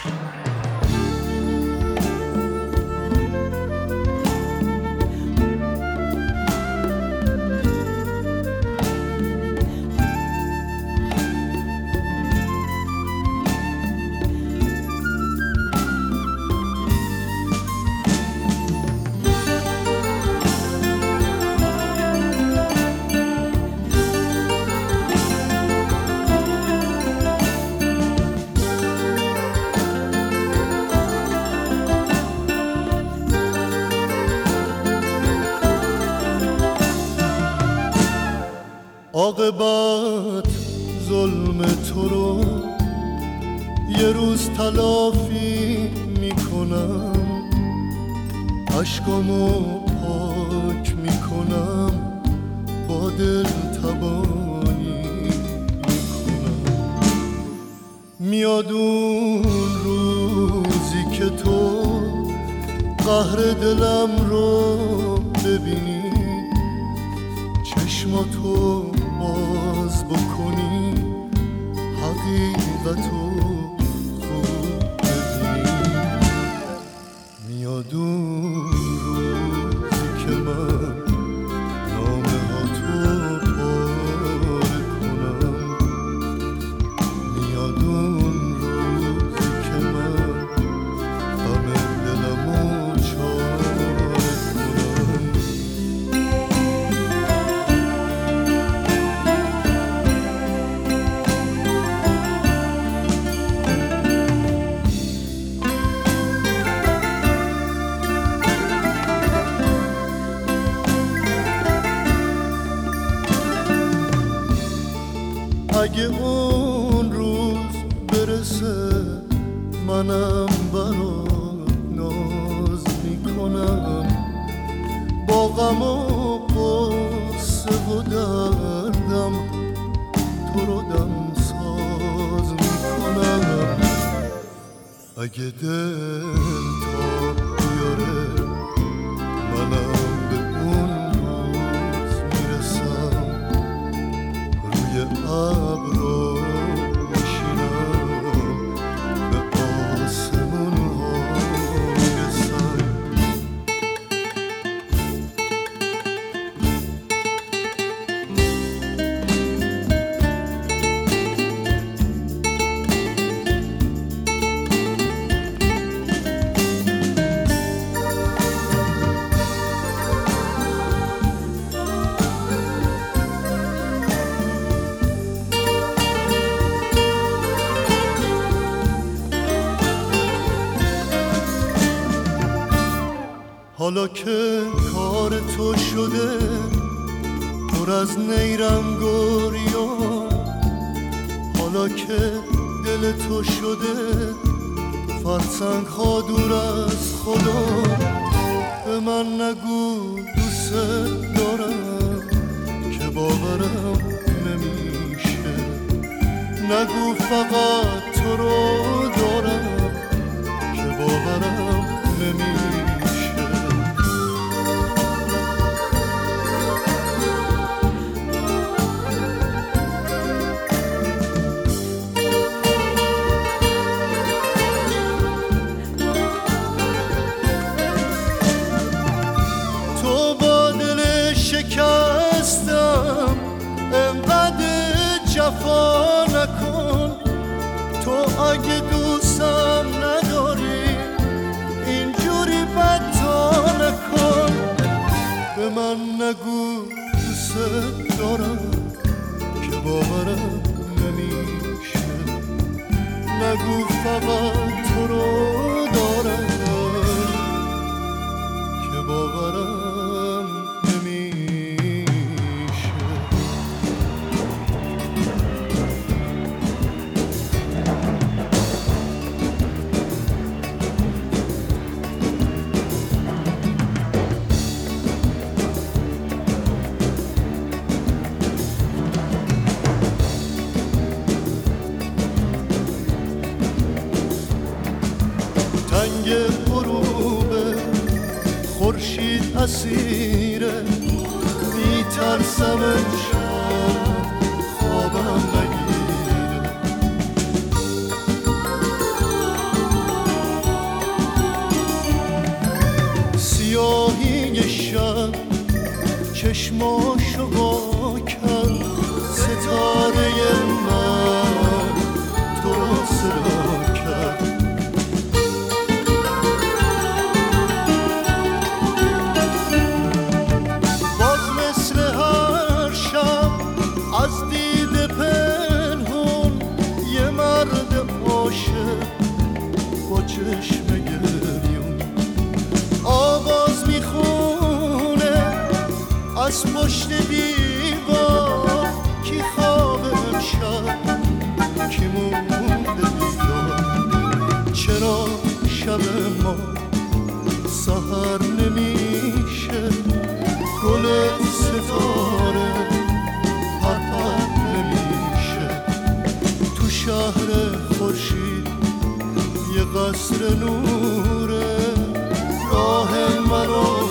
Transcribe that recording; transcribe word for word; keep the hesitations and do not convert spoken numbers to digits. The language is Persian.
عاقبت ظلم تو رو یه روز تلافی میکنم، اشکامو پاک میکنم، با دل تبانی میکنم. میاد اون روزی که تو قهر دلم رو ببینی، چشماتو باز بکنی، حقیقتو خوب ببینی. میاد اون روزی که من نامه ها تو پاره کنم، میاد اون روزی که من غم دلمو چاره کنم. اگه اون روز برسه منم برات ناز میکنم، با غم و قصه و دردم تو رو دم ساز میکنم. اگه دل تا بیاره منم به اون روز میرسم، روی ابرو میشینم به آسمون ها میرسم. حالا که کار تو شده پر از نیرم گریان، حالا که دل تو شده فرسنگ ها دور از خدا، به من نگو دوست دارم که باورم نمیشه، نگو فقط تو رو دارم که باورم نمیشه. شکستم انقدر جفا نکن، تو اگه دوستم نداری اینجوری بدتا نکن. به من نگو دوست دارم که باورم نمیشه، نگو فقط تو رو دارم که باورم تنگ غروبه خورشید اسیره، میترسم امشب خوابم نگیره. چشماشو وا کرد ستاره من تو رو صدا کرد. باز مثل هر شب از دید پنهون یه مرد عاشق با چشم گریون آواز میخونه از پشت دیوار کی خواب امشب کی مونده بیدار. چرا شب ما سحر نمیشه گل ستاره پرپر نمیشه تو شهر خورشید یه قصر نوره راه منو